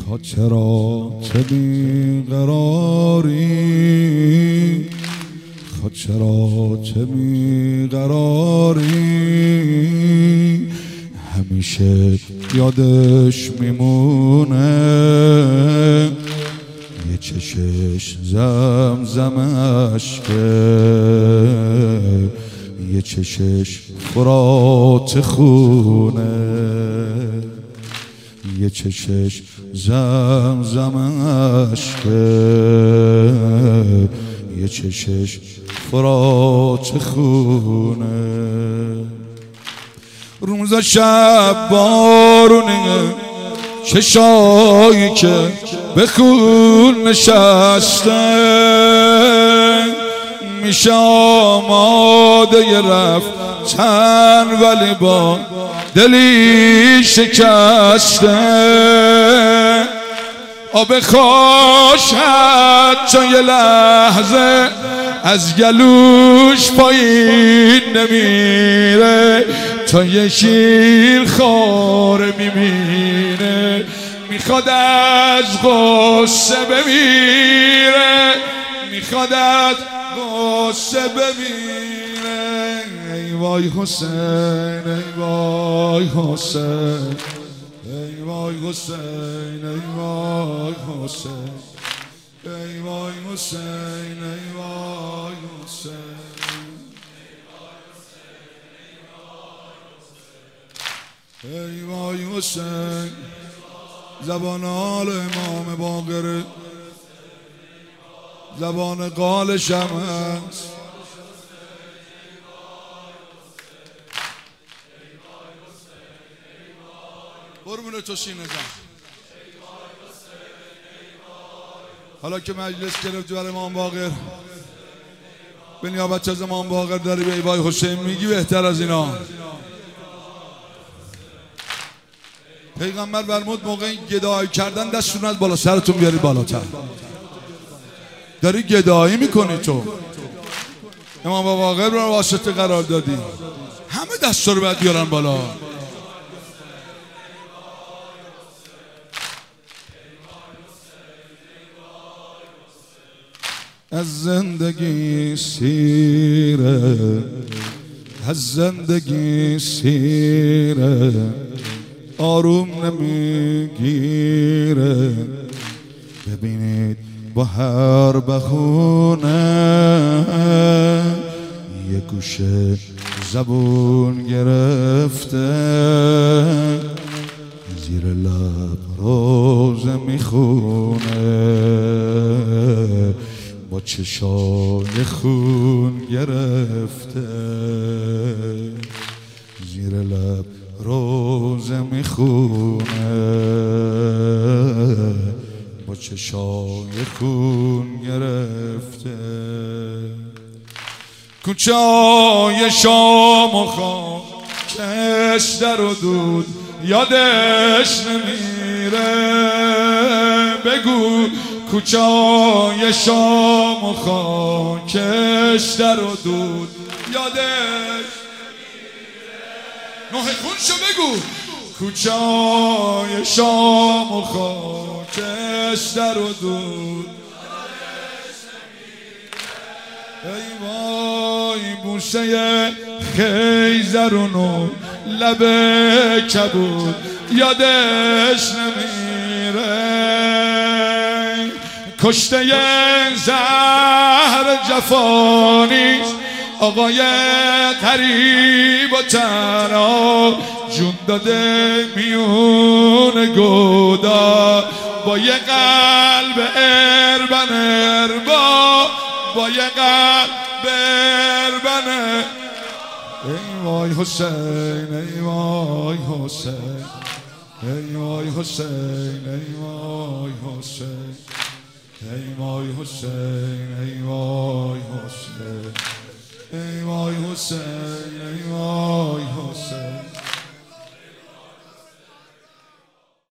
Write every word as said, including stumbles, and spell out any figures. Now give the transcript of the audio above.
خاطرات بیقراری خاطرات بیقراری همیشه یادش میمونه یه چشش زمزمش که یه چشش فرات خونه یه چشش زمزمش که یه چشش فرات خونه روز شب بارونه چشایی که به خون نشسته میشه آماده رفتن ولی با دلی شکسته آب خواهد چون یه لحظه از گلوش پایین نمیره تا یه شیر خاره میبینه میخواد از غصه بمیره میخواد از غصه بمیره ای وای حسین ای وای حسین ای وای حسین ای وای حسین ای وای حسین ای وای حسین ای وای حسین زبان آل امام باقر زبان قال شمس قربون تو سینه جان حالا که مجلس گرفتی برای امام باقر به نیابت از امام باقر داری به ای وای حسین میگی بهتر از اینا پیغمبر فرمود موقع گدایی کردن دستتون از بالا سرتون بیارید بالاتر داری گدایی میکنی تو امام باقر رو واسطه قرار دادی همه دست رو باید بیارن بالا از زندگی سیره از زندگی سیره آروم نمیگیره ببینید با هر بخونه یه گوشه زبون گرفته زیر لب روزه میخونه با چشای خون گرفته زیر لب روزه میخونه با چشای خون گرفته کوچه های شام و خام کش در و دود یادش نمیره بگو کوچه های شام و خام کش در و دود یادش نوح خونشو بگو کوچه های شام و خاکش در و دود ای وای بوسه خیزرون و لب کبود یادش نمیره کشته زهر جفانیست آقای غریب و تنها جون داده میون گودا با یه قلب اربن اربا با یه قلب اربن ای وای حسین ای وای حسین ای وای حسین ای وای حسین ای وای حسین ای وای حسین ای وای حسین ای وای حسین